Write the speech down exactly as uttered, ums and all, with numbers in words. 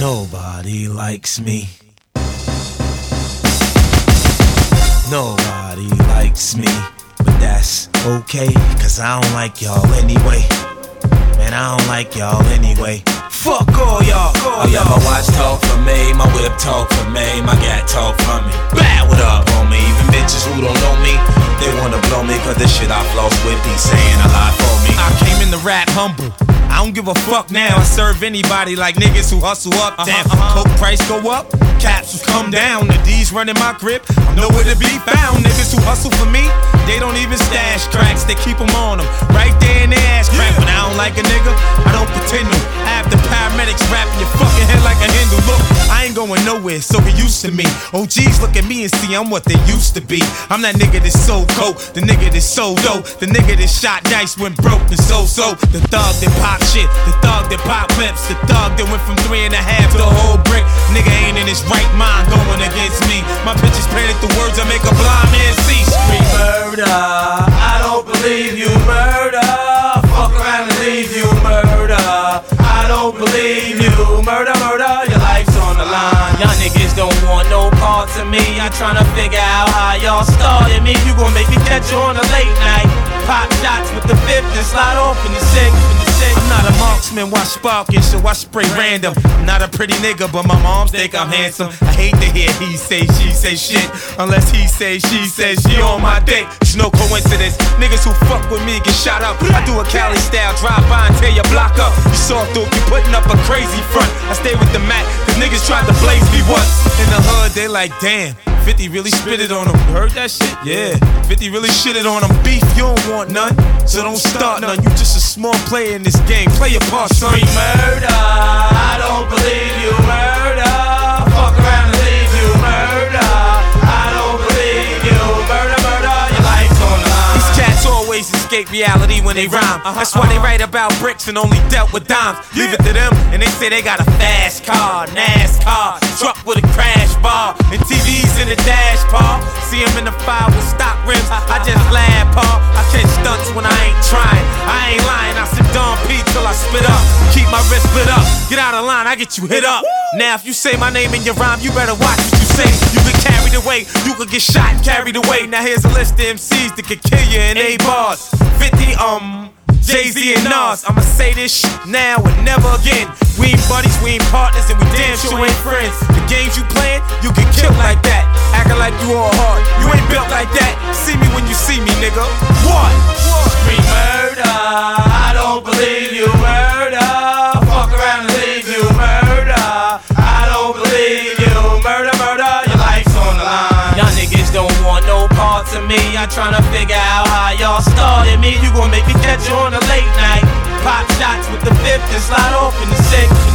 Nobody likes me. Nobody likes me. But that's okay, cause I don't like y'all anyway. Man, I don't like y'all anyway. Fuck all y'all. Oh yeah, my watch talk for me, my whip talk for me, my gat talk for me. Bad, what up, homie? Even bitches who don't know me, they wanna blow me, cause the shit I floss with be saying a lot for me. I came in the rap humble, I don't give a fuck now. I serve anybody like niggas who hustle uptown. Uh-huh, uh-huh. Coke price go up, capsules come down. The D's running my grip, I'm nowhere to be found. Niggas who hustle for me, they don't even stash cracks, they keep them on them, right there in their ass crack. When I don't like a nigga, I don't pretend to. I have the paramedics wrapping your fucking head like a Hindu. Look, I ain't going nowhere, so get used to me. O Gs look at me and see I'm what they used to be. I'm that nigga that sold coke, the nigga that sold dope, the nigga that shot dice, went broke and so-so. The thug that pop shit, the thug that pop clips, the thug that went from three and a half to a whole brick. Nigga ain't in his right mind going against me. My bitches painted the words that make a blind man see. Scream murder, I don't believe you, murder. Fuck around and leave you, murder. I don't believe you, murder, murder. Your life's on the line. Y'all niggas don't want no parts of me. I'm tryna figure out how y'all started me. You gon' make me catch you on a late night. Pop shots with the fifth and slide off in the sixth. I'm not a marksman, watch sparking, so I spray random. I'm not a pretty nigga, but my moms think I'm handsome. I hate to hear he say, she say shit, unless he say, she says she on my dick. It's no coincidence, niggas who fuck with me get shot up. I do a Cali style, drive by and tear your block up. You saw through, you putting up a crazy front. I stay with the Mac, cause niggas tried to blaze me once. In the hood, they like, damn, fifty really spit it on them. You heard that shit? Yeah, fifty really shitted on them. Beef, you don't want none, so don't start none. You just a small player in this game, play your part, son. Scream murder, I don't believe you, murder. Fuck around and leave you, murder. I don't believe you, murder, murder. Your life's on the line. These cats always escape reality when they rhyme. That's why they write about bricks and only dealt with dimes. Leave it to them, and they say they got a fast car, NASCAR, truck with a crash bar, and T Vs in the dash, Paul. See him in the fire with stock rims, I just laugh, Paul. I catch stunts when I ain't trying, I ain't lying. I sip Don P till I spit up, keep my wrist split up. Get out of line, I get you hit up. Now if you say my name in your rhyme, you better watch what you say. You get carried away, you could get shot and carried away. Now here's a list of M Cs that could kill you in eight bars. fifty, um, Jay-Z and Nas. I'ma say this shit now and never again. We ain't buddies, we ain't partners, and we damn sure ain't friends. The games you playing, you get killed like that. Acting like you all hard, you ain't built like that. See me when you see me, nigga. What? Scream murder, I don't believe you, murder. Fuck around and leave you, murder. I don't believe you, murder, murder. Your life's on the line. Y'all niggas don't want no parts of me. I'm tryna figure out how y'all started me. You gon' make me catch you on a late night. Pop shots with the fifth and slide off in the sixth.